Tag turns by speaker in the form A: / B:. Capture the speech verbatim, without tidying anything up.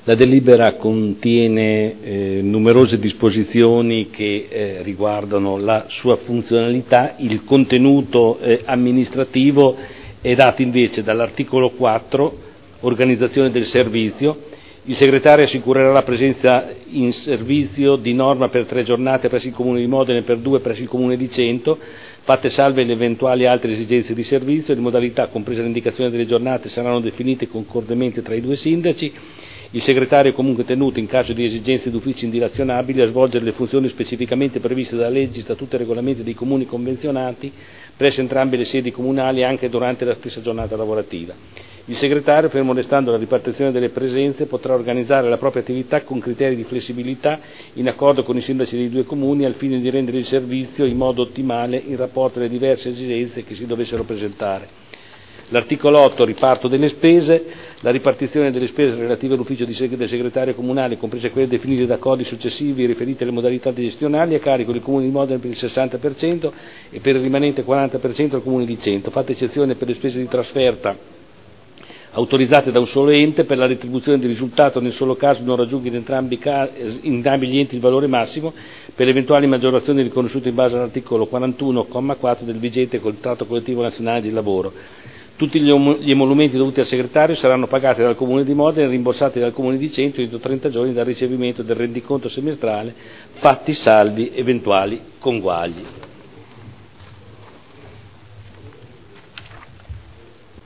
A: La delibera contiene eh, numerose disposizioni che eh, riguardano la sua funzionalità. Il contenuto eh, amministrativo è dato invece dall'articolo quattro, organizzazione del servizio. Il segretario assicurerà la presenza in servizio di norma per tre giornate presso il Comune di Modena e per due presso il Comune di Cento, fatte salve le eventuali altre esigenze di servizio. Le modalità, compresa l'indicazione delle giornate, saranno definite concordemente tra i due sindaci. Il segretario è comunque tenuto, in caso di esigenze d'ufficio indilazionabili, a svolgere le funzioni specificamente previste da leggi, statuti e regolamenti dei comuni convenzionati presso entrambe le sedi comunali, anche durante la stessa giornata lavorativa. Il segretario, fermo restando la ripartizione delle presenze, potrà organizzare la propria attività con criteri di flessibilità in accordo con i sindaci dei due comuni, al fine di rendere il servizio in modo ottimale in rapporto alle diverse esigenze che si dovessero presentare. L'articolo otto, riparto delle spese. La ripartizione delle spese relative all'ufficio di seg- del segretario comunale, comprese quelle definite da accordi successivi riferite alle modalità gestionali, a carico del Comune di Modena per il sessanta per cento e per il rimanente quaranta per cento al Comune di Cento, fatta eccezione per le spese di trasferta autorizzate da un solo ente. Per la retribuzione di risultato, nel solo caso non raggiunga in entrambi, in entrambi gli enti il valore massimo, per eventuali maggiorazioni riconosciute in base all'articolo quarantuno, comma quattro del vigente contratto collettivo nazionale di lavoro. Tutti gli emolumenti dovuti al segretario saranno pagati dal Comune di Modena e rimborsati dal Comune di Cento entro trenta giorni dal ricevimento del rendiconto semestrale, fatti salvi eventuali conguagli.